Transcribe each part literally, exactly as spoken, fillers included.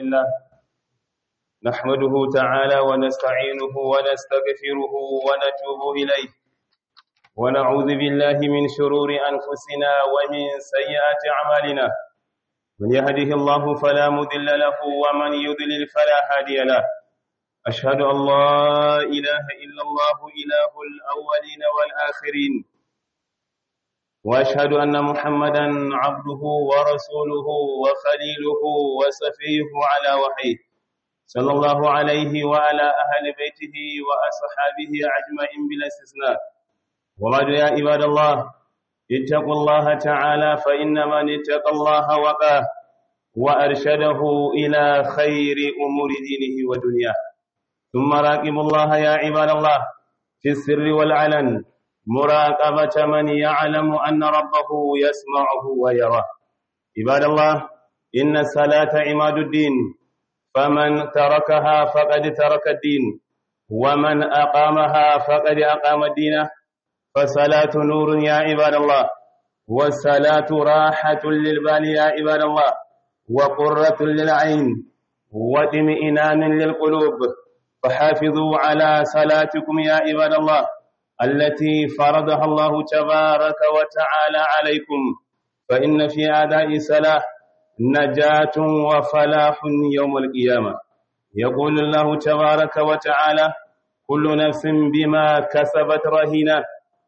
لله نحمده تعالى ونستعينه ونستغفره ونتوب إليه ونعوذ بالله من شرور أنفسنا ومن سيئات أعمالنا من يهده الله فلا مضل له ومن يضلل فلا هادي له أشهد أن لا إله إلا الله إله الأولين والآخرين وأشهد أن محمدا عبده ورسوله وخليله وصفيه على وحيه صلى الله عليه وعلى أهل بيته وأصحابه أجمعين بلا استثناء وبعد يا عباد الله اتقوا الله تعالى فإن من اتقى الله وقاه وأرشده إلى خير أمور دينه ودنياه ثم راقبوا الله يا عباد الله في السر والعلن مراقبة من يعلم أن ربه يسمعه ويراه عباد الله إن الصلاة عماد الدين فمن تركها فقد ترك الدين ومن أقامها فقد أقام الدين فالصلاة نور يا عباد الله والصلاة راحة للبال يا عباد الله وقرة للعين واطمئنان للقلوب فحافظوا على صلاتكم يا عباد الله التي فرضها الله تبارك وتعالى عليكم فإن في أداء الصلاة نجاة وفلاح يوم القيامة يقول الله تبارك وتعالى كل نفس بما كسبت رهينة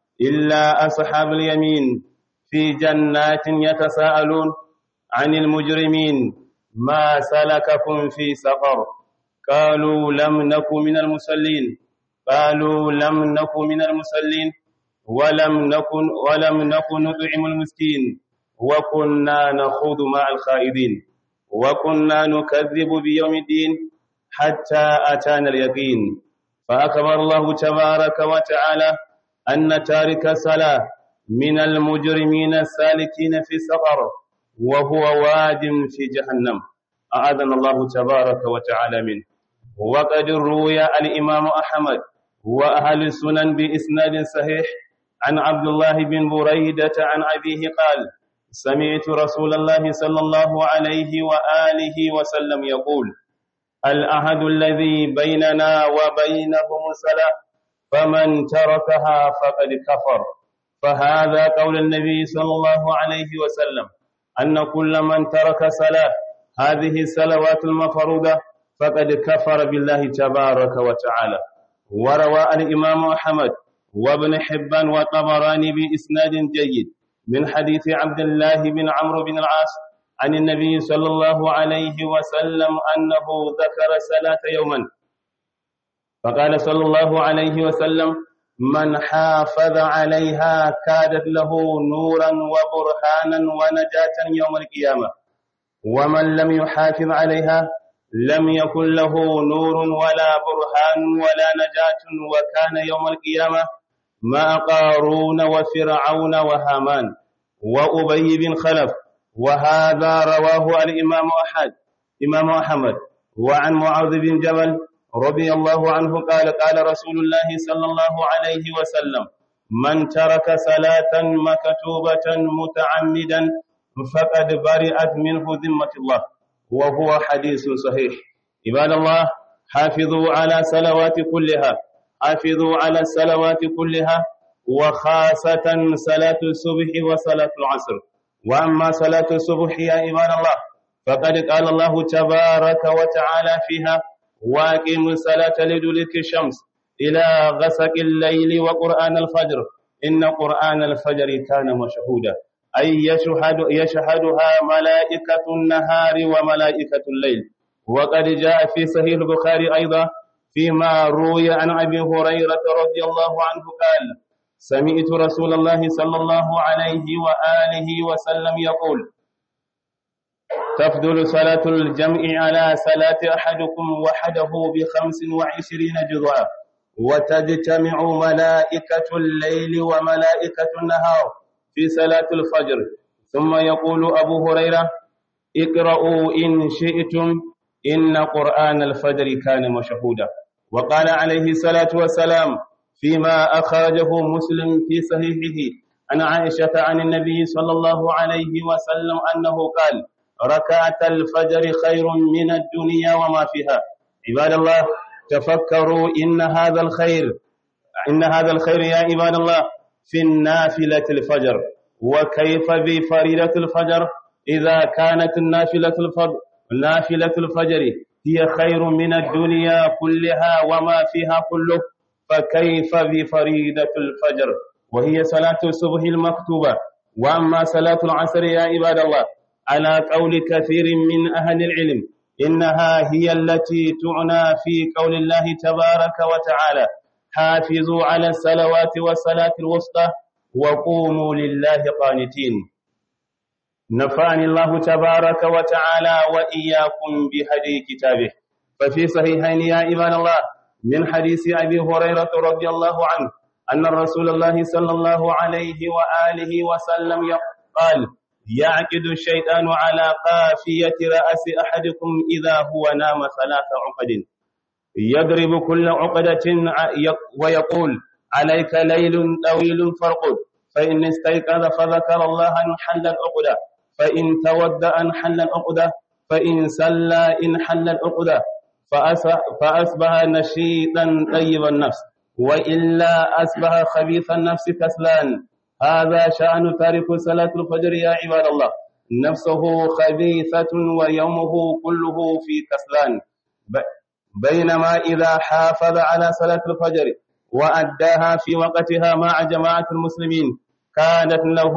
إلا أصحاب اليمين في جنات يتساءلون عن المجرمين ما سلككم في سقر قالوا لم نكن من المصلين قالوا لم نكن من المصلين ولم نكن ولم نكن نطعم المسكين وكنا نخوض مع الخائضين وكنا نكذب بيوم الدين حتى أتانا اليقين فأخبر الله تبارك وتعالى أن تارك الصلاة من المجرمين السالكين في السقر وهو واد في جهنم أعاذنا الله تبارك وتعالى منه وقد روي الإمام أحمد وأهل السنن بإسناد صحيح عن عبد الله بن بريدة عن أبيه قال سمعت رسول الله صلى الله عليه وآله وسلم يقول العهد الذي بيننا وبينهم الصلاة فمن تركها فقد كفر فهذا قول النبي صلى الله عليه وسلم أن كل من ترك صلاة هذه الصلوات المفروضة فقد كفر بالله تبارك وتعالى وروى الإمام أحمد وابن حبان والطبراني بإسناد جيد من حديث عبد الله بن عمرو بن العاص عن النبي صلى الله عليه وسلم أنه ذكر صلاة يوما فقال صلى الله عليه وسلم من حافظ عليها كادت له نورا وبرهانا ونجاة يوم القيامة ومن لم يحافظ عليها لم يكن له نور ولا برهان ولا نجاة وكان يوم القيامة مع قارون وفرعون وهامان وأبي بن خلف وهذا رواه الإمام أحد إمام أحمد وعن معاذ بن جبل رضي الله عنه قال قال رسول الله صلى الله عليه وسلم من ترك صلاة مكتوبة متعمدا فقد برئت منه ذمة الله وهو حديث صحيح عباد الله حافظوا على صلوات كلها حافظوا على الصلوات كلها وخاصة صلاة الصبح وصلاة العصر وأما صلاة الصبح يا عباد الله فقد قال الله تبارك وتعالى فيها واقيموا الصلاة لدلوك الشمس إلى غسق الليل وقرآن الفجر إن قرآن الفجر كان مشهودا أي يشهد يشهدها ملائكة النهار وملائكة الليل وقد جاء في صحيح البخاري أيضا فيما روي عن أبي هريرة رضي الله عنه قال سمعت رسول الله صلى الله عليه وآله وسلم يقول تفضل صلاة الجمع على صلاة أحدكم وحده بخمس وعشرين جزءا وتجتمع ملائكة الليل وملائكة النهار في صلاة الفجر ثم يقول أبو هريرة اقرأوا إن شئتم إن قرآن الفجر كان مشهودا وقال عليه الصلاة والسلام فيما أخرجه مسلم في صحيحه عن عائشة عن النبي صلى الله عليه وسلم أنه قال ركعة الفجر خير من الدنيا وما فيها. عباد الله، تفكروا إن هذا الخير إن هذا الخير يا عباد الله في النافلة الفجر، وكيف بفريضة الفجر إذا كانت النافلة الفجر نافلة الفجر هي خير من الدنيا كلها وما فيها كله، فكيف بفريضة الفجر وهي صلاة الصبح المكتوبة؟ وأما صلاة العصر يا عباد الله على قول كثير من أهل العلم إنها هي التي تعنى في قول الله تبارك وتعالى: حافظوا على الصلوات والصلاة الوسطى وقوموا لله قانتين. نفعني الله تبارك وتعالى وإياكم بهدي كتابه. ففي صحيحين يا عباد الله من حديث أبي هريرة رضي الله عنه أن رسول الله صلى الله عليه وآله وسلم قال: يعقد الشيطان على قافية رأس أحدكم إذا هو نام ثلاث عقد، يضرب كل عقدة ويقول: عليك ليل طويل فارقد، فإن استيقظ فذكر الله انحل العقدة، فإن تودأ انحل العقدة، فإن سلى انحل العقدة، فأصبح نشيطا طيب النفس، وإلا أصبح خبيث النفس كسلان. هذا شأن تارك صلاة الفجر يا عباد الله، نفسه خبيثة ويومه كله في كسلان. بينما إذا حافظ على صلاة الفجر وأداها في وقتها مع جماعة المسلمين كانت له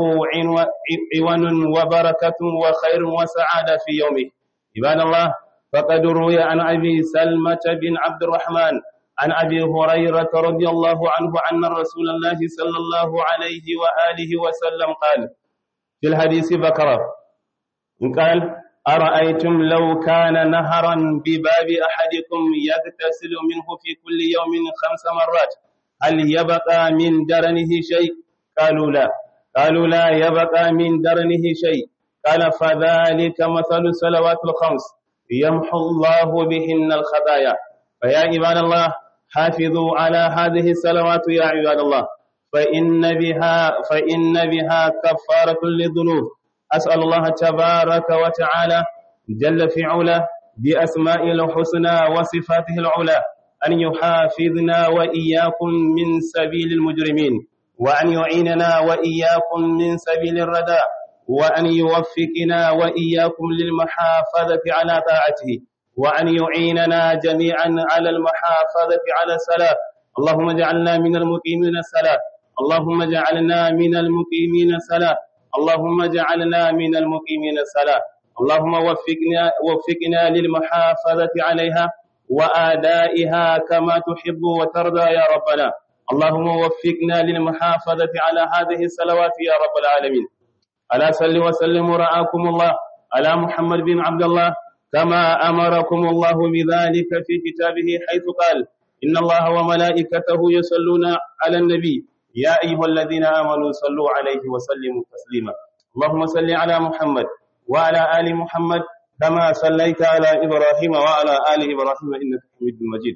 عون وبركة وخير وسعادة في يومه. عباد الله، فقد روي عن أبي سلمة بن عبد الرحمن عن أبي هريرة رضي الله عنه أن رسول الله صلى الله عليه وآله وسلم قال في الحديث بكرة قال: أرأيتم لو كان نهرا بباب أحدكم يغتسل منه في كل يوم خمس مرات هل يبقى من درنه شيء؟ قالوا لا. قالوا لا يبقى من درنه شيء. قال: فذلك مثل الصلوات الخمس يمحو الله بهن الخطايا. فيا عباد الله، حافظوا على هذه الصلوات يا عباد الله، فإن بها فإن بها كفارة للذنوب. أسأل الله تبارك وتعالى جل في علا بأسمائه الحسنى وصفاته العلى أن يحافظنا وإياكم من سبيل المجرمين، وأن يعيننا وإياكم من سبيل الردى، وأن يوفقنا وإياكم للمحافظة على طاعته، وأن يعيننا جميعا على المحافظة على الصلاة. اللهم اجعلنا من المقيمين الصلاة، اللهم اجعلنا من المقيمين الصلاة، اللهم اجعلنا من المقيمين الصلاة. اللهم وفقنا وفقنا للمحافظة عليها وآدائها كما تحب وترضى يا ربنا. اللهم وفقنا للمحافظة على هذه الصلوات يا رب العالمين. ألا صل وسلم ورعاكم الله على محمد بن عبد الله كما أمركم الله بذلك في كتابه حيث قال: إن الله وملائكته يصلون على النبي يا أيها الذين آمنوا صلوا عليه وسلموا تسليما. اللهم صل على محمد وعلى آل محمد كما صليت على إبراهيم وعلى آل إبراهيم إنك حميد مجيد،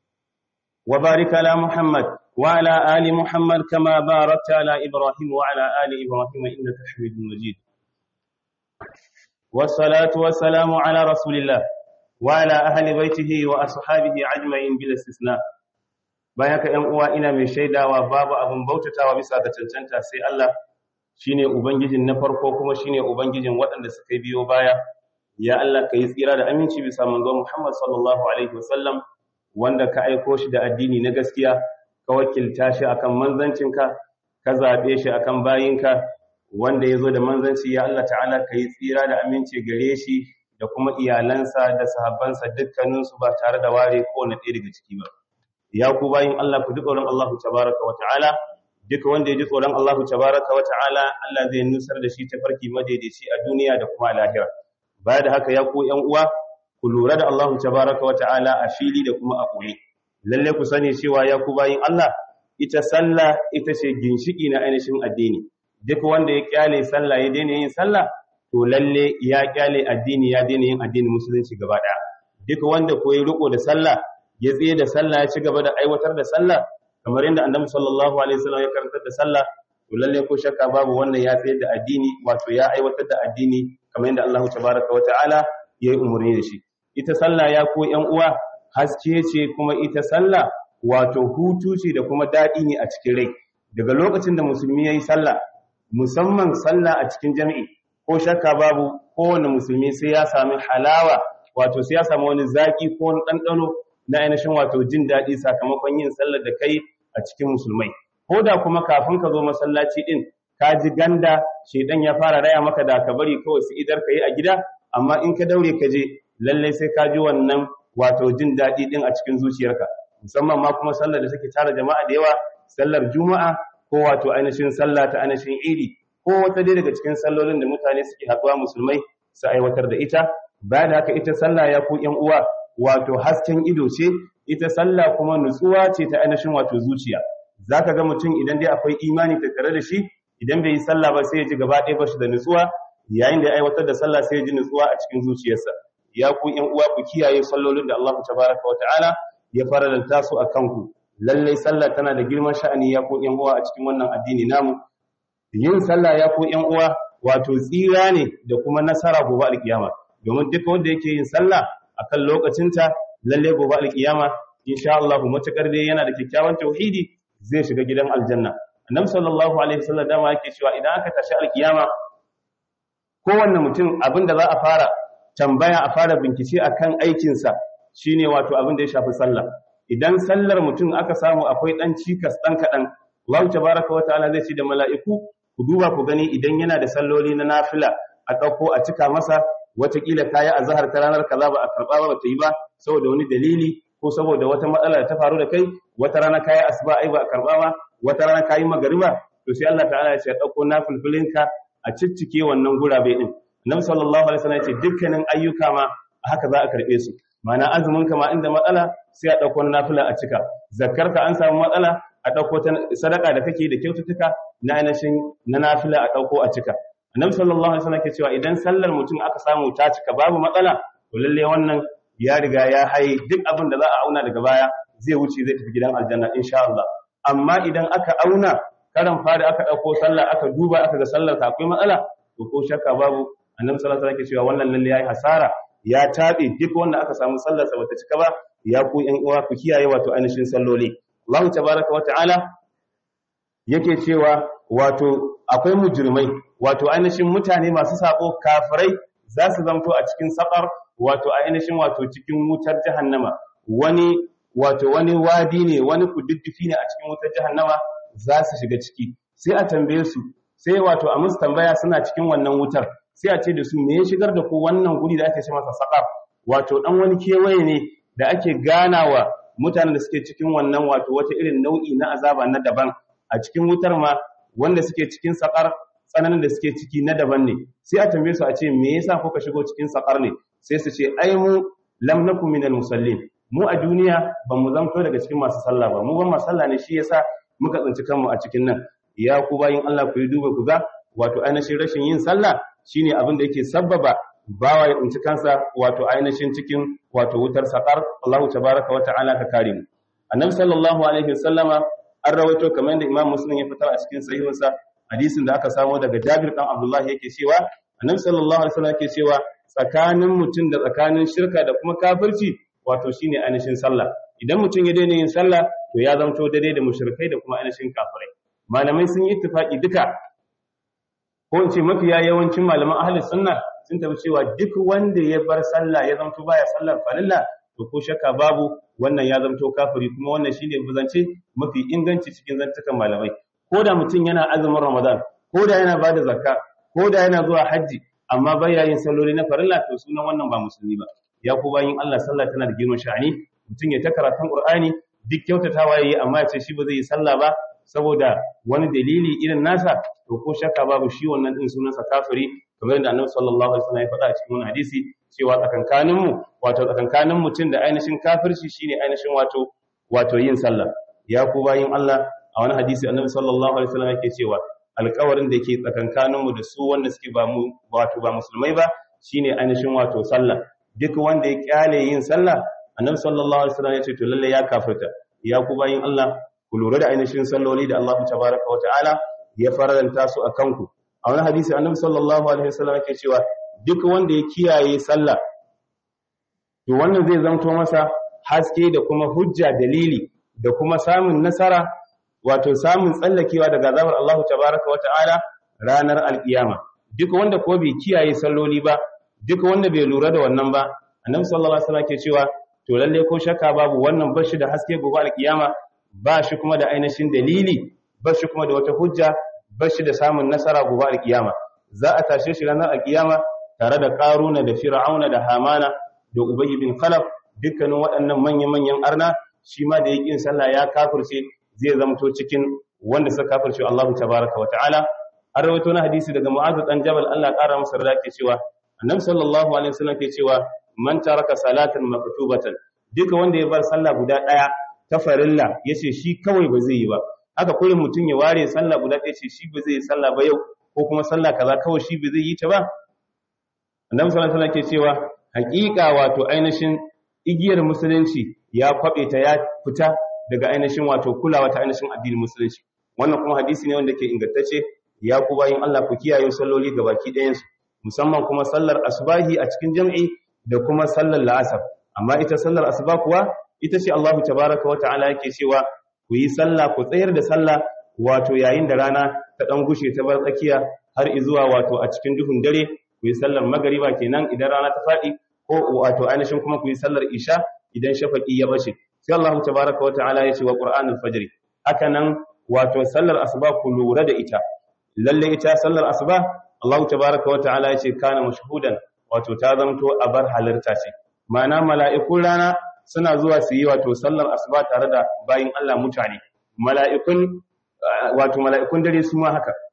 وبارك على محمد وعلى آل محمد كما باركت على إبراهيم وعلى آل إبراهيم إنك حميد مجيد. والصلاة والسلام على رسول الله وعلى أهل بيته وأصحابه أجمعين بلا استثناء. bayan ka ƴan uwa, ina mai shaidawa babu abin bautatawa bisa ga cancanta sai Allah, shine ubangijin na farko kuma shine ubangijin waɗanda suka biyo baya. Ya Allah, ka yi tsira da aminci bisa manzo Muhammad sallallahu alaihi wasallam, wanda ka aiko shi da addini na gaskiya, ka wakilta shi akan manzancinka, ka zabe shi akan bayinka, wanda yazo da manzanci. Ya Allah ta'ala, ka yi tsira da aminci gare shi da kuma iyalansa da sahabbansa dukkaninsu ba tare da ware kowane ɗaya daga ciki ba. Ya ku bayin Allah, ku ji tsoron Allah tabaraka wa ta'ala. Duka wanda ya ji tsoron Allah tabaraka wa ta'ala, Allah zai nusar da shi tafarki madaidaici a duniya da kuma lahira. Baya da haka ya ku ƴan uwa, ku lura da Allah tabaraka wa ta'ala a fili da kuma a koyi. Lalle ku sani cewa ya ku bayin Allah, ita sallah ita ce ginshiki na ainihin addini. Duk wanda ya kyale sallah ya daina yin sallah, to lalle ya kyale addini, ya daina yin addinin musulunci gaba ɗaya. Duk wanda ko ya riko da sallah, ya tsaye da sallah, ya ci gaba da aiwatar da sallah kamar yadda Annabi sallallahu alaihi wasallam ya karantar da sallah, to lalle ko shakka babu wannan ya tsaye da addini, wato ya aiwatar da addini kamar yadda Allah tabaraka wata'ala ya yi umarni da shi. Ita sallah ya ko ƴan uwa haske ce, kuma ita sallah wato hutu ce da kuma daɗi ne a cikin rai. Daga lokacin da musulmi ya yi sallah, musamman sallah a cikin jami'i, ko shakka babu kowane musulmi sai ya sami halawa, wato sai ya sami wani zaki ko wani ɗanɗano na ainihin wato jin daɗi sakamakon yin sallar da kai a cikin musulmai. Ko da kuma kafin ka zo masallaci ɗin ka ji ganda, shedan ya fara raya maka da ka bari kawai su idar ka yi a gida, amma in ka daure ka je lallai sai ka ji wannan wato jin daɗi ɗin a cikin zuciyarka, musamman ma kuma sallar da take tara jama'a da yawa, sallar juma'a ko wato ainihin sallah ta ainihin idi, ko wata dai daga cikin sallolin da mutane suke haɗuwa musulmai su aiwatar da ita. Bayan da haka ita sallah ya ku ƴan uwa wato hasken ido ce, ita sallah kuma nutsuwa ce ta ainihin wato zuciya. Zaka ga mutum idan dai akwai imani tattare da shi, idan bai yi sallah ba sai ya ji gaba ɗaya ba shi da nutsuwa, yayin da ya aiwatar da sallah sai ya ji nutsuwa a cikin zuciyarsa. Ya ku ƴan uwa ku kiyaye sallolin da Allah tabaraka wa ta'ala ya faralanta su a kanku. Lallai sallah tana da girman sha'ani ya ku ƴan uwa a cikin wannan addini namu. Yin sallah ya ku ƴan uwa wato tsira ne da kuma nasara gobe alkiyama, domin duk wanda yake yin sallah akan lokacinta lalle gobe alkiyama insha Allah matakar dai yana da kyakkyawan tauhidi zai shiga gidan aljanna. Annabi sallallahu alaihi wasallam dama yake cewa idan aka tashi alkiyama kowanne mutum abinda za a fara tambaya a fara bincike akan aikin sa shine wato abin da ya shafi sallah. Idan sallar mutum aka samu akwai dan cikas dan kadan, Allah tabaaraka wa ta'ala zai ce da mala'iku ku duba ku gani idan yana da salloli na nafila a dauko a cika masa, watakila kayi azhar ta ranar kaza ba a karba ba ta yi ba saboda wani dalili ko saboda wata matsala da ta faru da kai, wata rana kayi asuba ai ba a karba ba, wata rana kayi magariba, to sai Allah ta'ala ya ce dauko nafilfilinka a ciccike wannan gurabe din. Annabi sallallahu alaihi wasallam ya ce dukkanin ayyuka ma haka za a karbe su, ma'ana azumin ka ma inda matsala sai a dauko nafila a cika, zakkar ka an samu matsala a dauko ta sadaka da kake da kyaututtuka na ainihin na nafila a dauko a cika. Annabi sallallahu alaihi wasallam ke cewa idan sallar mutum aka samu ta cika babu matsala, to lalle wannan ya riga ya haye duk abin da za a auna daga baya zai wuce zai tafi gidan aljanna insha Allah. Amma idan aka auna karan fari aka dauko sallah aka duba aka ga sallar ta akwai matsala, to ko shakka babu Annabi sallallahu alaihi wasallam ke cewa wannan lalle yayi hasara, ya tabe duk wanda aka samu sallar sa bata cika ba. Ya ku ƴan uwa ku kiyaye wato ainihin salloli. Allah tabaaraka wa ta'ala yake cewa wato akwai mujrimai, wato ainihin mutane masu sako kafirai za su zamto a cikin saqar, wato ainihin wato cikin wutar jahannama. Wani wato wani wadi ne, wani kududdufi ne a cikin wutar jahannama za su shiga ciki. Sai a tambaye su, sai wato a musu tambaya suna cikin wannan wutar, sai a ce da su me ya shigar da ku wannan guri da ake ce masa saqar? Wato dan wani kewaye ne da ake ganawa mutanen da suke cikin wannan wato wata irin nau'i na azaba na daban. A cikin wutar ma wanda suke cikin saqar tsananin da suke ciki na daban ne. Sai a tambaye su a ce me yasa kuka shigo cikin saqar ne? Sai su ce ai mu lam nakum minal musallin, mu a duniya ba mu zamto daga cikin masu sallah ba, mu ban masu sallah ne shi yasa muka tsinci kanmu a cikin nan. Ya ku bayin Allah ku yi duba ku ga wato ainihin rashin yin sallah shine abin da yake sabbaba bawa ya tsinci kansa wato ainihin cikin wato wutar saqar. Allah tabaaraka wa ta'ala ka kare mu. Annabi sallallahu alaihi wasallama an rawaito kamar da Imam Muslim ya fitar a cikin sahihinsa hadisin da aka samu daga Jabir dan Abdullah yake cewa Annabi sallallahu alaihi wasallam yake cewa tsakanin mutum da tsakanin shirka da kuma kafirci wato shine ainihin sallah. Idan mutum ya daina yin sallah to ya zanto daidai da mushrikai da kuma ainihin kafirai. Malamai sun yi ittifaki duka, ko in ce mafiya yawancin malaman ahlus sunna sun tafi cewa duk wanda ya bar sallah ya zanto baya sallar farilla to ko shakka babu wannan ya zanto kafiri, kuma wannan shine zance mafi inganci cikin zantukan malamai. Ko da mutum yana azumin Ramadan, ko da yana bada zakka, ko da yana zuwa haji, amma baya yin salloli na farilla to sunan wannan ba musulmi ba. Ya ku bayin Allah, sallah tana da girman sha'ani. Mutum ya ta karatun Qur'ani duk kyautatawa yayi, amma ya ce shi ba zai yi sallah ba saboda wani dalili irin nasa, to ko shakka babu shi wannan din sunansa kafiri, kamar yadda Annabi sallallahu alaihi wasallam ya faɗa a cikin wannan hadisi cewa tsakankanin mu wato tsakankanin mutum da ainihin kafirci shine ainihin wato wato yin sallah. Ya ku bayin Allah, a wani hadisi Annabi sallallahu alaihi wasallam yake cewa alƙawarin da yake tsakankanin mu da su wanda suke ba mu wato ba musulmai ba shine ainihin wato sallah. Duk wanda ya kyale yin sallah, Annabi sallallahu alaihi wasallam ya ce to lalle ya kafirta. Ya ku bayin Allah, ku lura da ainihin salloli da Allah tabaraka wa ta'ala ya faranta su akan ku. A wani hadisi Annabi sallallahu alaihi wasallam yake cewa duk wanda ya kiyaye sallah to wannan zai zanto masa haske da kuma hujja dalili da kuma samun nasara wato samun tsallakewa daga azabar Allah tabaraka wa ta'ala ranar alkiyama duk wanda ko bai kiyaye salloli ba duk wanda bai lura da wannan ba annabi sallallahu alaihi wasallam ke cewa to lalle ko shakka babu wannan bashi da haske gobe alkiyama ba shi kuma da ainihin dalili ba shi kuma da wata hujja ba shi da samun nasara gobe alkiyama za a tashe shi ranar alkiyama tare da Qaruna da Fir'auna da Hamana da Ubay bin Khalaf dukkanin waɗannan manyan-manyan arna shi ma da yakin sallah ya kafirce zai zamto cikin wanda suka kafirce Allah tabaaraka wa ta'ala an rawaito na hadisi daga Mu'adh dan Jabal Allah ƙara masa yarda ke cewa Annabi sallallahu alaihi wasallam ke cewa man taraka salatan maktubatan duka wanda ya bar sallah guda daya ta farilla yace shi kawai ba zai yi ba haka kullum mutun ya ware sallah guda ɗaya ce shi ba zai yi sallah ba yau ko kuma sallah kaza kawai shi ba zai yi ta ba Annabi sallallahu alaihi wasallam ke cewa haƙiƙa wato ainihin igiyar musulunci ya kwabe ta ya fita daga ainihin wato kulawa ta ainihin addinin musulunci wannan kuma hadisi ne wanda ke ingantacce ya ku bayin Allah ku kiyaye salloli gabaki ɗayan su musamman kuma sallar asbahi a cikin jami'i da kuma sallar la'asar amma ita sallar asuba kuwa ita ce Allah tabaaraka wa ta'ala yake cewa ku yi sallah ku tsayar da sallah wato yayin da rana ta dan gushe ta bar tsakiya har izuwa wato a cikin duhun dare ku yi sallar magariba kenan idan rana ta fadi ko wato ainihin kuma ku yi sallar isha idan shafaqi ya bace sai Allah tabaaraka wa ta'ala ya ce wa qur'anul fajr haka nan wato sallar asuba ku lura da ita lalle ita sallar asuba Allah tabaaraka wa ta'ala ya ce kana mashhudan wato ta zamto a bar halarta ce ma'ana mala'ikun rana suna zuwa su yi wato sallar asuba tare da bayin Allah mutane mala'ikun wato mala'ikun dare su ma haka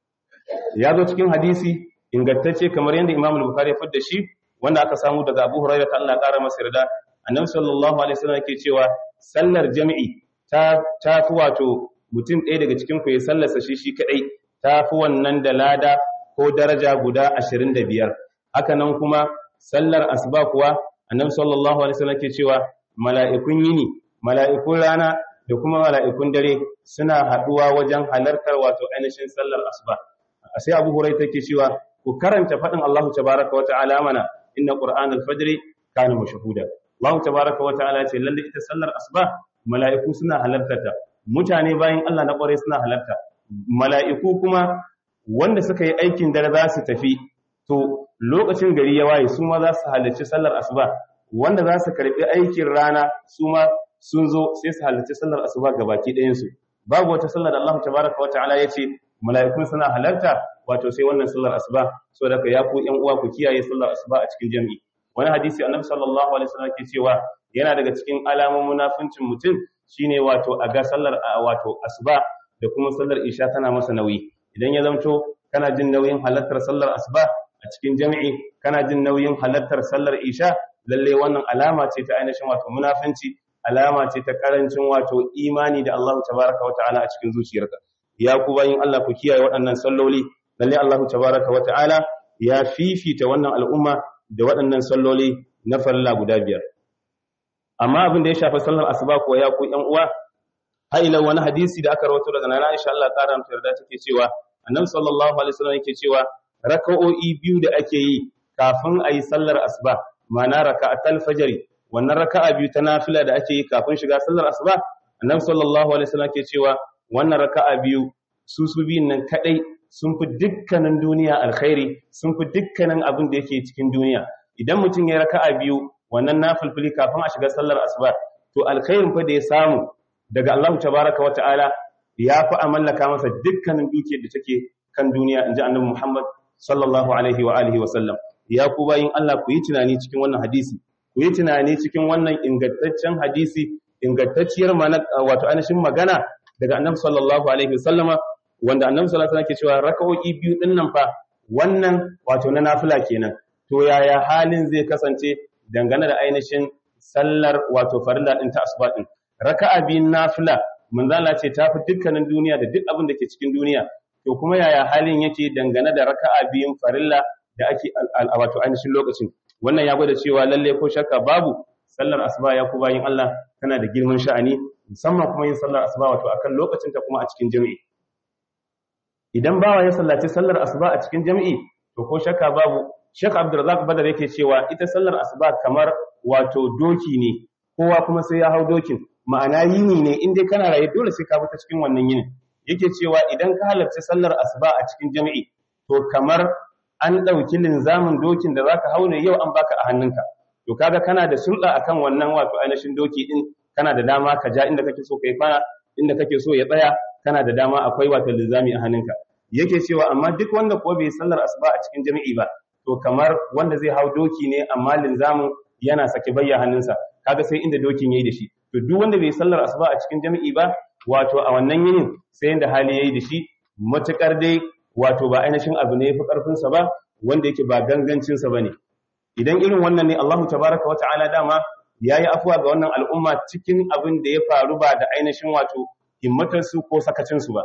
ya zo cikin hadisi ingantacce kamar yadda Imam al-Bukhari ya fadda shi wanda aka samu daga Abu Hurairah ta Allah ƙara masa yarda Annabi sallallahu alaihi wasallam yake cewa sallar jami'i ta tafi wato mutum ɗaya daga cikin ku ya sallarsa shi shi kadai tafi wannan da lada ko daraja guda ashirin da biyar haka nan kuma sallar asuba kuwa Annabi sallallahu alaihi wasallam yake cewa mala'ikun yini mala'ikun rana da kuma mala'ikun dare suna haduwa wajen halartar wato ainihin sallar asuba sai Abu Hurairah take cewa ku karanta fadin Allah tabaaraka wa ta'ala mana inna qur'anal fajri kana mashhuda Allah tabaaraka wa ta'ala ce lalle ita sallar asuba mala'iku suna halartarta mutane bayan Allah na kware suna halarta mala'iku kuma wanda suka yi aikin dare za su tafi to lokacin gari ya waye su ma za su halarci sallar asuba wanda za su karbi aikin rana su ma sun zo sai su halarci sallar asuba gabaki ɗayan su babu wata sallar da Allah tabaaraka wa ta'ala yace mala'ikun suna halarta wato sai wannan sallar asuba saboda ka ya ku ƴan uwa ku kiyaye sallar asuba a cikin jami'i wani hadisi annabi sallallahu alaihi wasallam ke cewa yana daga cikin alamomin munafincin mutum shine wato a ga sallar wato asuba da kuma sallar isha tana masa nauyi idan ya zanto kana jin nauyin halartar sallar asuba a cikin jami'i kana jin nauyin halartar sallar isha lalle wannan alama ce ta ainihin wato munafinci alama ce ta karancin wato imani da Allah tabaaraka wa ta'ala a cikin zuciyarka ya ku bayin Allah ku kiyaye waɗannan salloli lalle Allah tabaaraka wa ta'ala ya fifita wannan al'umma da waɗannan salloli na farilla guda biyar amma abin da ya shafi sallar asuba kuwa ya ku ƴan uwa haila wani hadisi da aka rawaito daga Nana Aisha Allah ta ramta yarda take cewa Annabi sallallahu alaihi wasallam yake cewa raka'o'i biyu da ake yi kafin ayi sallar asuba ma'ana raka'atul fajr wannan raka'a biyu ta nafila da ake yi kafin shiga sallar asuba Annabi sallallahu alaihi wasallam yake cewa wannan raka'a biyu su su biyun nan kadai sun fi dukkanin duniya alkhairi sun fi dukkanin abin da yake cikin duniya idan mutum ya raka'a biyu wannan nafilfili kafin a shiga sallar asuba to alkhairin fa da ya samu daga Allah tabaaraka wa ta'ala ya fi amallaka masa dukkanin dukiyar da take kan duniya inji Annabi Muhammad sallallahu alaihi wa alihi wa sallam ya ku bayin Allah ku yi tunani cikin wannan hadisi ku yi tunani cikin wannan ingantaccen hadisi ingantacciyar mana wato ainihin magana daga Annabi sallallahu alaihi wa sallama wanda Annabi sallallahu alaihi wa sallam ke cewa raka'o'i biyu din nan fa wannan wato na nafila kenan to yaya halin zai kasance dangane da ainihin sallar wato farilla din ta asuba din raka'a biyun nafila manzala ce tafi dukkanin duniya da duk abin da ke cikin duniya to kuma yaya halin yake dangane da raka'a biyun farilla da ake wato ainihin lokacin wannan ya gwada cewa lalle ko shakka babu sallar asuba ya ku bayin Allah tana da girman sha'ani musamman kuma yin sallar asuba wato akan lokacin ta kuma a cikin jami'i idan bawa ya sallaci sallar asuba a cikin jami'i to ko shakka babu Sheikh Abdulrazak Badar yake cewa ita sallar asuba kamar wato doki ne, kowa kuma sai ya hau dokin, ma'ana yini ne in dai kana raye dole sai ka bi ta cikin wannan yinin. Yake cewa idan ka halarci sallar asuba a cikin jami'i to kamar an ɗauki linzamin dokin da zaka hau ne yau an baka a hannunka. To kaga kana da sulɗa akan wannan wato ainihin doki din, kana da dama ka ja inda kake so kai kwana, inda kake so ya tsaya, kana da dama akwai wato linzami a hannunka. Yake cewa amma duk wanda ko bai sallar asuba a cikin jami'i ba to kamar wanda zai hau doki ne amma linzamin yana sake bayya hannunsa, kaga sai inda dokin yayi da shi. To duk wanda bai sallar asuba a cikin jami'i ba wato a wannan yinin sai inda hali yayi da shi, matukar dai wato ba ainihin abu ne yafi karfin sa ba, wanda yake ba gangancin sa bane. Idan irin wannan ne Allahu tabaaraka wa ta'ala dama yayi afuwa ga wannan al'umma cikin abin da ya faru ba da ainihin wato himmatar su ko sakacin su ba.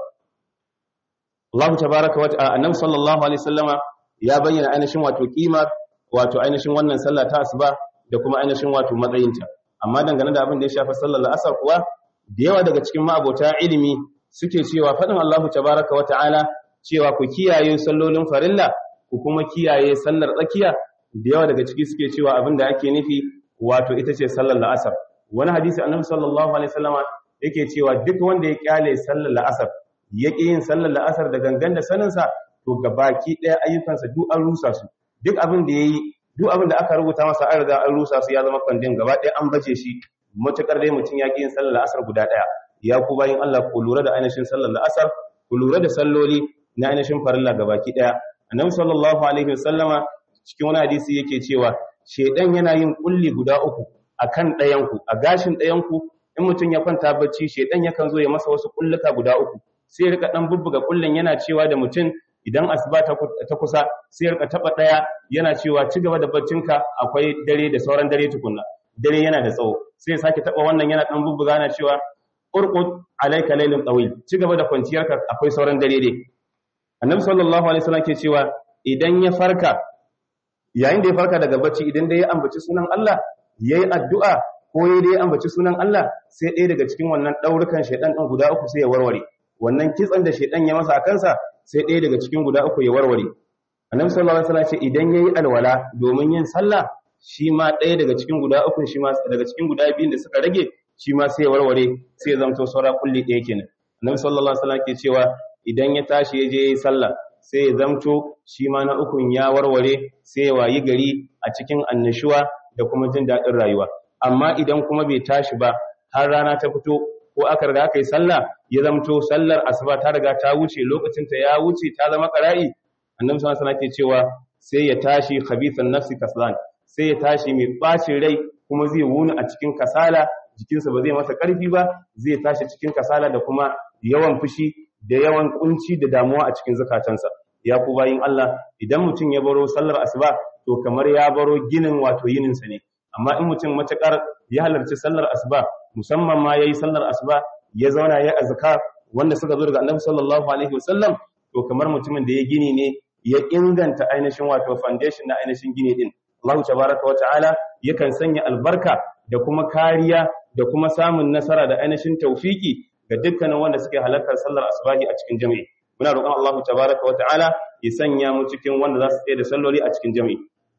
Allahu tabaaraka wa ta'ala annabi sallallahu alaihi wasallama ya bayyana ainihin wato kima wato ainihin wannan sallah ta asuba da kuma ainihin wato matsayinta. Amma dangane da abin da ya shafi sallar asar kuwa da yawa daga cikin ma'abota ilimi suke cewa faɗin Allahu tabaaraka wa ta'ala cewa ku kiyaye sallolin farilla ku kuma kiyaye sallar tsakiya, da yawa daga ciki suke cewa abin da ake nufi wato ita ce sallar la'asar. Wani hadisi annabi sallallahu alaihi wasallama yake cewa duk wanda ya kyale sallar la'asar ya ƙi yin sallar la'asar da gangan da saninsa to gabaki ɗaya ayyukansa duk an rusa su, duk abin da yayi duk abin da aka rubuta masa an riga an rusa su, ya zama kwandin gaba ɗaya an bace shi, matukar dai mutum ya ƙi yin sallar la'asar guda ɗaya. Ya ku bayin Allah ku lura da ainihin sallar la'asar, ku lura da salloli na ainihin farilla gabaki ɗaya. Annabi sallallahu alaihi wasallama cikin wani hadisi yake cewa shedan yana yin kulli guda uku akan ɗayan ku, a gashin ɗayan ku in mutum ya kwanta bacci shedan yakan zo ya masa wasu kulluka guda uku, sai rika dan bubbuga kullun yana cewa da mutum idan asuba ta kusa sai rika taba daya yana cewa ci gaba da baccinka akwai dare da sauran dare tukunna, dare yana da tsawo, sai sake taba wannan yana dan bubbuga yana cewa urqud alayka laylun tawil, ci gaba da kwanciyarka akwai sauran dare dai. Annabi sallallahu alaihi wasallam ke cewa idan ya farka yayin da ya farka daga bacci idan dai ya ambaci sunan Allah yayi addu'a ko yayi dai ambaci sunan Allah sai ɗaya daga cikin wannan daurukan shedan din guda uku sai ya warware, wannan kitsan da shedan ya masa a kansa sai ɗaya daga cikin guda uku ya warware. Annabi sallallahu alaihi wasallam ce idan yayi alwala domin yin sallah shi ma ɗaya daga cikin guda uku shi ma daga cikin guda biyun da suka rage shi ma sai ya warware, sai ya zamto saura kulli ɗaya kenan. Annabi sallallahu alaihi wasallam ke cewa idan ya tashi ya je yayi sallah sai ya zamto shi ma na ukun ya warware, sai ya wayi gari a cikin annashuwa da kuma jin daɗin rayuwa. Amma idan kuma bai tashi ba har rana ta fito ko aka riga aka yi sallah ya zamto sallar asuba ta riga ta wuce, lokacin ta ya wuce ta zama qara'i, annabi sallallahu alaihi wasallam ke cewa sai ya tashi khabithan nafsi kaslan, sai ya tashi mai bacin rai kuma zai wuni a cikin kasala, jikinsa ba zai masa karfi ba, zai tashi cikin kasala da kuma yawan fushi da yawan kunci da damuwa a cikin zakatansa. Ya ku bayin Allah, idan mutum ya baro sallar asuba to kamar ya baro ginin wato yininsa ne. Amma in mutum matakar ya halarci sallar asuba, musamman ma yayi sallar asuba ya zauna ya azkar wanda suka zo daga Annabi sallallahu alaihi wasallam, to kamar mutumin da ya gini ne ya inganta ainihin wato foundation na ainihin gini din. Allah tabaaraka wa ta'ala yakan sanya albarka da kuma kariya da kuma samun nasara da ainihin tawfiki ga dukkanin wanda suke halartar sallar asubahi a cikin jami'i. Muna roƙon Allah tabaaraka wa ta'ala ya sanya mu cikin wanda za su tsaye da salloli a cikin jami'i.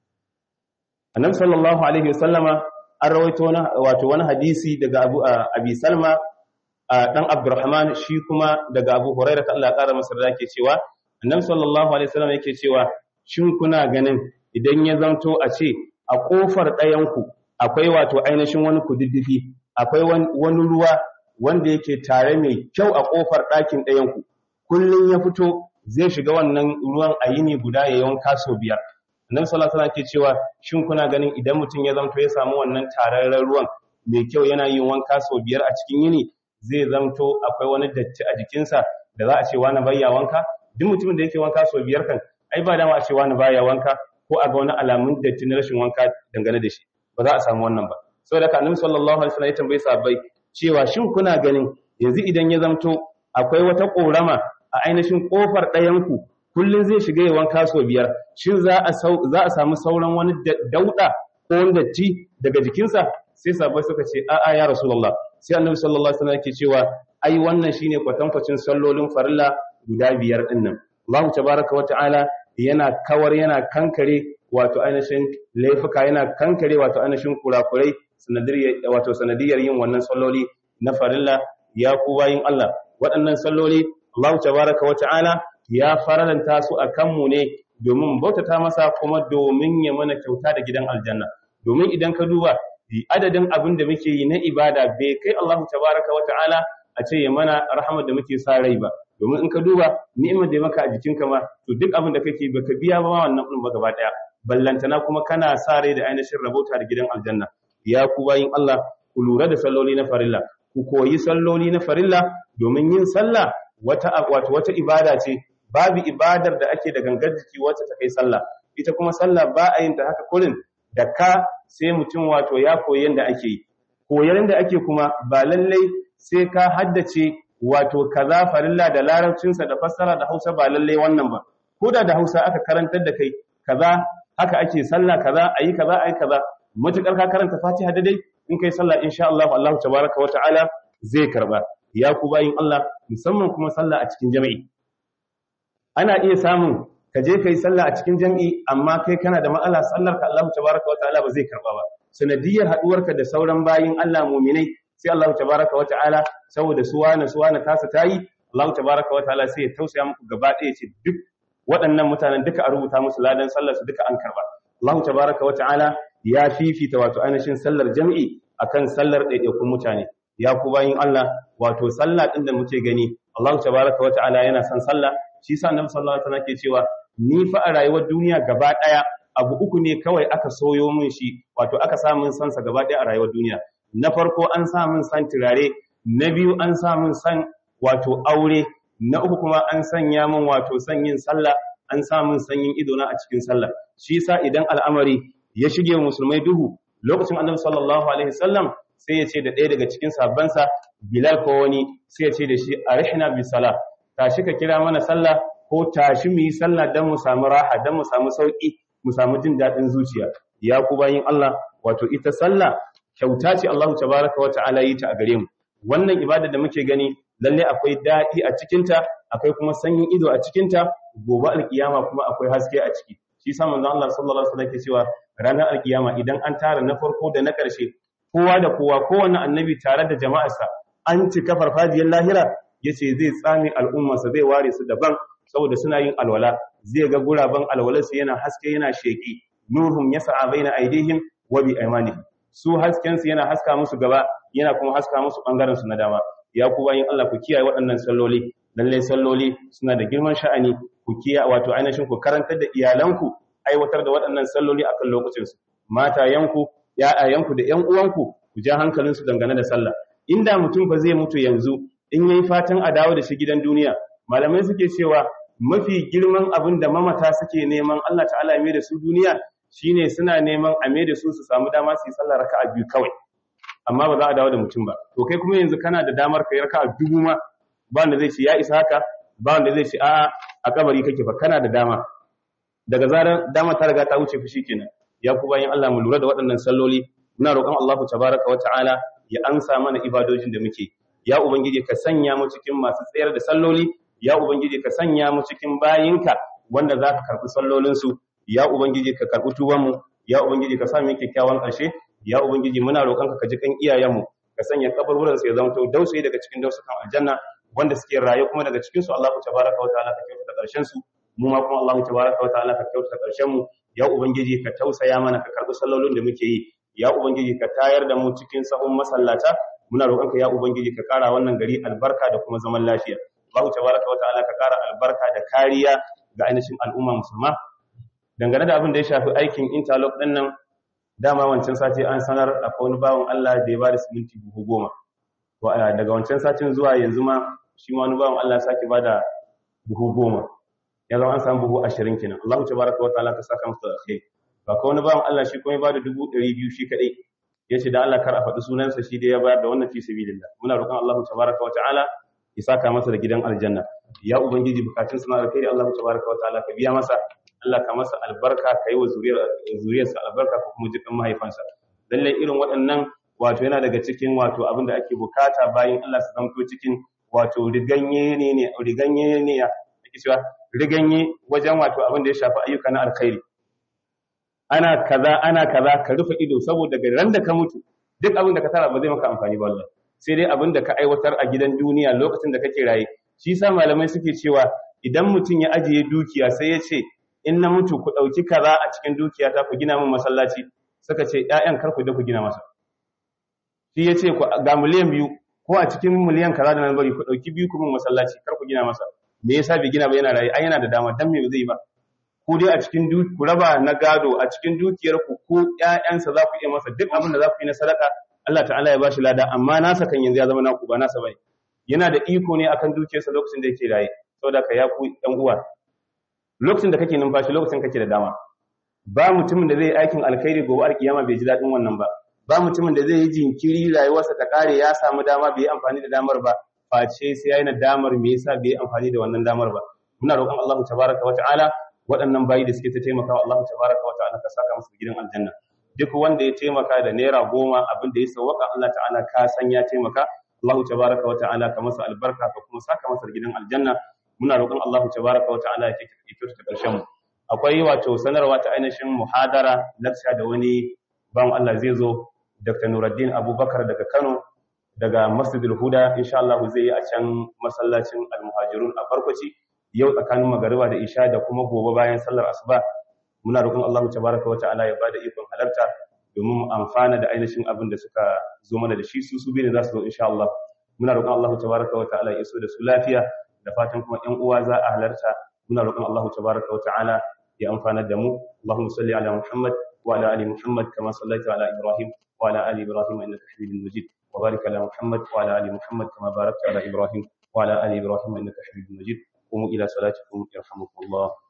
Annabi sallallahu alaihi wasallama an rawaito wato wani hadisi daga Abu Abi Salma dan Abdurrahman, shi kuma daga Abu Hurairah Allah ya kara masa da yake cewa Annabi sallallahu alaihi wasallam yake cewa shin kuna ganin idan ya zanto a ce a kofar ɗayan ku akwai wato ainihin wani kududdufi, akwai wani ruwa wanda yake tare mai kyau a kofar ɗakin ɗayan ku, kullun ya fito zai shiga wannan ruwan a yini guda ya wanka sau biyar. Annabi sallallahu alaihi wasallam ke cewa shin kuna ganin idan mutum ya zanto ya samu wannan tararren ruwan mai kyau yana yin wanka sau biyar a cikin yini, zai zanto akwai wani datti a jikinsa da za a ce wani baya wanka? Duk mutumin da yake wanka sau biyar kan ai ba dama a ce wani baya wanka ko a ga wani alamun datti na rashin wanka dangane da shi, ba za a samu wannan ba. Saboda haka Annabi sallallahu alaihi wasallam ya tambaye sahabbai cewa shin kuna ganin yanzu idan ya zanto akwai wata korama a ainihin kofar ɗayan ku kullun zai shiga ya wanka sau biyar, shin za a za a samu sauran wani dauda ko wani datti daga jikinsa? Sai sahabbai suka ce a'a ya rasulullah. Sai Annabi sallallahu alaihi wasallam yake cewa ai wannan shine kwatankwacin sallolin farilla guda biyar din nan. Allah tabaaraka wata'ala yana kawar yana kankare wato ainihin laifuka yana kankare wato ainihin kurakurai sanadiyar wato sanadiyar yin wannan salloli na farilla ya ku bayin Allah waɗannan salloli Allah tabaraka wa ta'ala ya faralanta su akan mu ne domin bautata masa kuma domin ya mana kyauta da gidan aljanna domin idan ka duba adadin abin da muke yi na ibada bai kai Allah tabaraka wa ta'ala a ce ya mana rahmar da muke sa rai ba domin in ka duba ni'imar da maka a jikinka ma to duk abin da kake baka biya ba wannan din ba gaba daya ballantana kuma kana sa rai da ainihin rabota da gidan aljanna ya ku bayin Allah ku lura da salloli na farilla ku koyi salloli na farilla domin yin sallah wata wato wata ibada ce babu ibadar da ake da gangar jiki wacce ta kai sallah ita kuma sallah ba a yin ta haka kullun da ka sai mutum wato ya koyi yanda ake yi koyar da ake kuma ba lallai sai ka haddace wato kaza farilla da larabcinsa da fassara da Hausa ba lallai wannan ba koda da Hausa aka karantar da kai kaza haka ake sallah kaza ayi kaza ayi kaza mutukar ka karanta Fatiha da dai in kai sallah insha Allah Allah tabaaraka wa ta'ala zai karba ya ku bayin Allah musamman kuma sallah a cikin jami'i ana iya samun ka je kai sallah a cikin jami'i amma kai kana da matsala sallar ka Allah tabaaraka wa ta'ala ba zai karba ba sanadiyar haduwarka da sauran bayin Allah mu'minai sai Allah tabaaraka wa ta'ala saboda suwana suwana tasa tayi Allah tabaaraka wa ta'ala sai ya tausaya muku gaba ɗaya ce duk waɗannan mutanen duka a rubuta musu ladan sallar su duka an karba Allah tabaaraka wa ta'ala ya fifita wato ainihin sallar jami'i akan sallar ɗaiɗaikun mutane ya ku bayin Allah wato sallah din da muke gani Allah tabaaraka wa ta'ala yana son sallah shi sa Annabi sallallahu alaihi wasallam ke cewa ni fa a rayuwar duniya gaba ɗaya abu uku ne kawai aka soyo min shi wato aka sa min san sa gaba ɗaya a rayuwar duniya na farko an sa min san turare na biyu an sa min san wato aure na uku kuma an sanya min wato san yin sallah an sa min sanyin ido na a cikin sallah shi yasa idan al'amari ya shige musulmai duhu lokacin Annabi sallallahu alaihi wasallam sai ya ce da ɗaya daga cikin sahabbansa Bilal ko wani sai ya ce da shi arihna bi salah tashi ka kira mana sallah ko tashi mu yi sallah dan mu samu raha dan mu samu sauki mu samu jin dadin zuciya ya ku bayin Allah wato ita sallah kyauta ce Allah tabaaraka wa ta'ala yi ta a gare mu wannan ibada da muke gani lalle akwai dadi a cikin ta akwai kuma sanyin ido a cikin ta gobe alkiyama kuma akwai haske a ciki shi yasa manzon Allah sallallahu alaihi wasallam ke cewa ranar alkiyama idan an tara na farko da na ƙarshe kowa da kowa kowanne annabi tare da jama'arsa an cika farfajiyar lahira yace zai tsame al'ummarsa zai ware su daban saboda suna yin alwala zai ga guraben alwalarsu yana haske yana sheki nuhum yas'a baina aydihim wa bi aymanihim su hasken su yana haska musu gaba yana kuma haska musu bangaren su na dama ya ku bayin Allah ku kiyaye waɗannan salloli lalle salloli suna da girman sha'ani ku kiyaye wato ainihin ku karantar da iyalanku aiwatar da waɗannan salloli akan lokacin su matayanku ya'ayanku da ƴan uwanku ku ja hankalinsu dangane da sallah inda mutum fa zai mutu yanzu in yayi fatan a dawo da shi gidan duniya malamai suke cewa mafi girman abin da mamata suke neman Allah ta'ala ya mai da su duniya shine suna neman a mai da su su samu dama su yi sallah raka'a biyu kawai amma ba za a dawo da mutum ba to kai kuma yanzu kana da damar kai raka'a dubu ma ba wanda zai ce ya isa haka ba wanda zai ce a'a a kabari kake fa kana da dama daga zarar dama ta riga ta wuce fushi kenan ya ku bayin Allah mu lura da waɗannan salloli muna roƙon Allah tabaraka wa ta'ala ya amsa mana ibadojin da muke ya ubangiji ka sanya mu cikin masu tsayar da salloli ya ubangiji ka sanya mu cikin bayinka wanda zaka karbi sallolin su ya ubangiji ka karbi tuban mu ya ubangiji ka sa mu kyakkyawan ƙarshe ya ubangiji muna roƙon ka ji kan iyayen mu ka sanya kaburburan su ya zama to dausayi daga cikin dausukan aljanna wanda suke rayu kuma daga cikin su Allah tabaraka wa ta'ala ka kyautata ƙarshen su mu ma kuma Allah tabaraka wa ta'ala ka kyautata ƙarshen mu ya ubangiji ka tausaya mana ka karbi sallolin da muke yi ya ubangiji ka tayar da mu cikin sahun masallata muna roƙonka ya ubangiji ka ƙara wannan gari albarka da kuma zaman lafiya Allah tabaraka wa ta'ala ka ƙara albarka da kariya ga ainihin al'umma musulma dangane da abin da ya shafi aikin interlock din nan dama wancan sati an sanar akwai wani bawon Allah da ya bada siminti buhu goma to daga wancan satin zuwa yanzu ma shi ma wani bawon Allah sake bada buhu goma ya zama an samu buhu ashirin kenan Allah tabaraka wa ta'ala ka saka masa alkhairi ba ko wani bawon Allah shi kuma ya bada dubu ɗari biyu shi kadai yace da Allah kar a faɗi sunansa shi da ya bayar da wannan fi sabilillah muna roƙon Allah tabaraka wa ta'ala ya saka masa da gidan aljanna ya ubangiji bukatun suna alkhairi Allah tabaraka wa ta'ala ka biya masa Allah ka masa albarka ka yi wa zuriyar zuriyarsa albarka ko kuma jikan mahaifansa lalle irin waɗannan wato yana daga cikin wato abin da ake bukata bayan Allah su zanto cikin wato riganye ne ne riganye ne suke cewa riganye wajen wato abin da ya shafi ayyuka na alkhairi ana kaza ana kaza ka rufe ido saboda daga ran da ka mutu duk abin da ka tara ba zai maka amfani ba wallahi sai dai abin da ka aiwatar a gidan duniya lokacin da kake raye shi yasa malamai suke cewa idan mutum ya ajiye dukiya sai ya ce in na mutu ku dauki kaza a cikin dukiya ta ku gina min masallaci suka ce ƴaƴan kar ku da ku gina masa shi ya ce ga miliyan biyu ko a cikin miliyan kaza da nan bari ku dauki biyu ku min masallaci kar ku gina masa me yasa bai gina ba yana raye ai yana da dama dan me zai ba ku dai a cikin ku raba na gado a cikin dukiyar ku ko ƴaƴansa za ku iya masa duk abin da za ku yi na sadaka Allah ta'ala ya bashi lada amma nasa kan yanzu ya zama naku ba nasa bai yana da iko ne akan dukiyarsa lokacin da yake raye saboda ka ya ku ɗan uwa lokacin da kake numfashi lokacin kake da dama ba mutumin da zai yi aikin alkhairi gobe alkiyama bai ji dadin wannan ba ba mutumin da zai yi jinkiri rayuwarsa ta kare ya samu dama bai yi amfani da damar ba face sai yayi nadamar me yasa bai yi amfani da wannan damar ba muna roƙon Allah tabaraka wa ta'ala waɗannan bayi da suke ta taimakawa Allah tabaraka wa ta'ala ka saka musu gidan aljanna duk wanda ya taimaka da naira goma abin da ya sauwaka Allah ta'ala ka san ya taimaka Allah tabaraka wa ta'ala ka masa albarka ka kuma saka masa gidan aljanna muna roƙon Allah tabaraka wa ta'ala ya kyautata ƙarshen mu akwai wato sanarwa ta ainihin muhadara lecture da wani bawan Allah zai zo Doctor Nuruddin Abubakar daga Kano daga Masjidul Huda insha Allah zai yi a can masallacin Al-Muhajirun a Barkwaci yau tsakanin magariba da isha da kuma gobe bayan sallar asuba muna roƙon Allah tabaraka wa ta'ala ya bada ikon halarta domin mu amfana da ainihin abin da suka zo mana da shi su su biyu ne za su zo insha Allah muna roƙon Allah tabaraka wa ta'ala ya iso da su lafiya da fatan kuma ƴan uwa za a halarta muna roƙon Allah tabaraka wa ta'ala ya amfana da mu Allahumma salli ala Muhammad wa ala ali Muhammad kama sallaita ala Ibrahim wa ala ali Ibrahim innaka Hamidum Majid wa barik ala Muhammad wa ala ali Muhammad kama barakta ala Ibrahim wa ala ali Ibrahim innaka Hamidum Majid قوموا إلى صلاتكم يرحمكم الله